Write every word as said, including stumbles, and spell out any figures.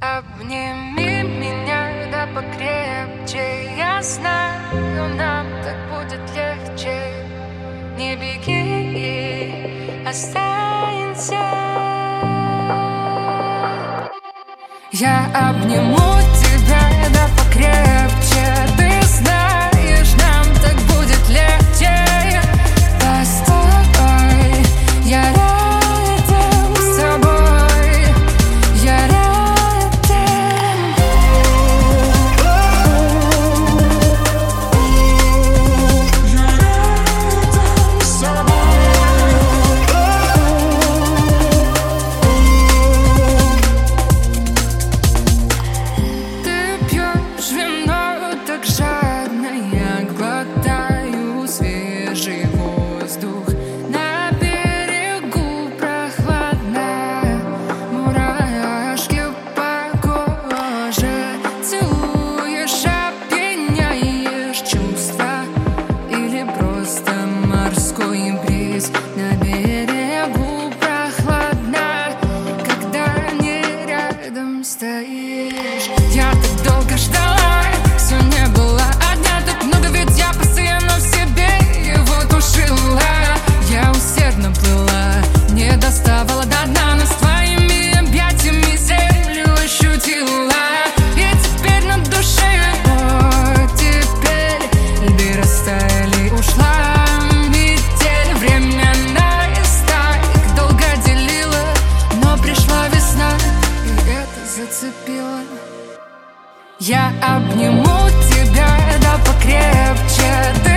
Обними меня, да покрепче. Я знаю, нам так будет легче. Не беги, останься. Я обниму тебя, да покрепче. Ты знаешь, нам так будет легче. Постой, я рядом с тобой. Я рядом. Я рядом с тобой. Ты пьешь вино так жадно, я глотаю свежий воздух. На берегу прохладно, мурашки по коже. Целуешь, опьяняешь чувства. Или просто морской бриз. На берегу прохладно, когда не рядом стоишь. Я так долго ждала, все не было одна. Так много, ведь я постоянно в себе его тушила. Я усердно плыла, не доставала до дна, но с твоими объятиями землю ощутила. И теперь на душе, о, теперь льды растаяли, ушла метель. Время наискось долго делила, но пришла весна, и это зацепило. Я обниму тебя, да покрепче. Ты